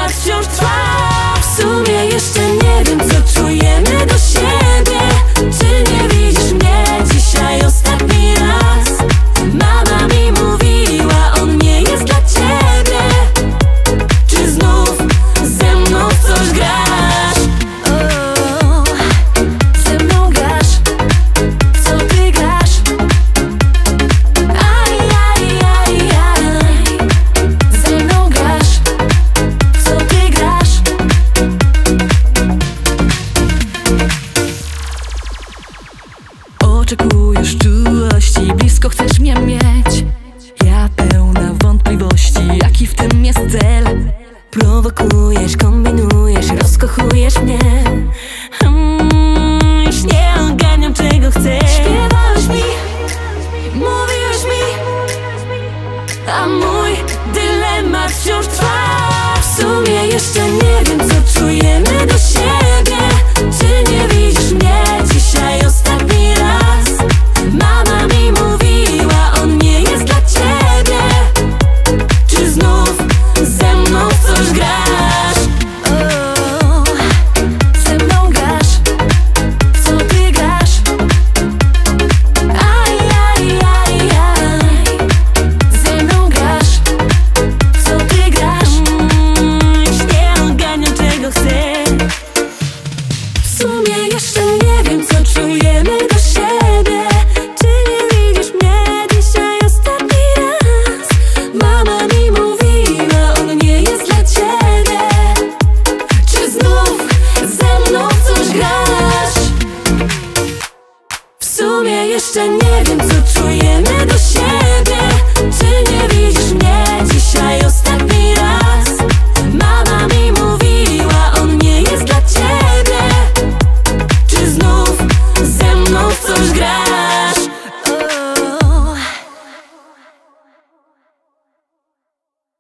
dylemat wciąż trwa. W sumie jeszcze nie wiem, co czujemy do siebie. Czy nie widzisz mnie dzisiaj ostatni raz? Mama mi mówiła, on nie jest dla ciebie. Czy znów ze mną w coś grasz? Ze mną grasz, co ty grasz? Aj, aj, aj, aj. Ze mną grasz, co ty grasz? Oczekujesz czułości, blisko chcesz mnie mieć. Ja pełna wątpliwości, jaki w tym jest cel. Prowokujesz, kombinujesz, rozkochujesz mnie. Już nie ogarniam, czego chcesz. Śpiewałeś mi, mówiłeś mi, a mój dylemat wciąż trwa. W sumie jeszcze nie wiem, co czujemy do siebie. Czy nie widzisz mnie dzisiaj ostatni raz? Mama mi mówiła, on nie jest dla ciebie. Czy znów ze mną w coś grasz? Ze mną grasz, co ty grasz? Aj, aj, aj, aj. Ze mną grasz, co ty grasz? Już nie ogarniam, czego chcę. W sumie jeszcze nie wiem, co czujemy do siebie. Czy nie widzisz mnie dzisiaj ostatni raz? Mama mi mówiła, on nie jest dla ciebie. Czy znów ze mną w coś grasz? W sumie jeszcze nie wiem, co czujemy do siebie.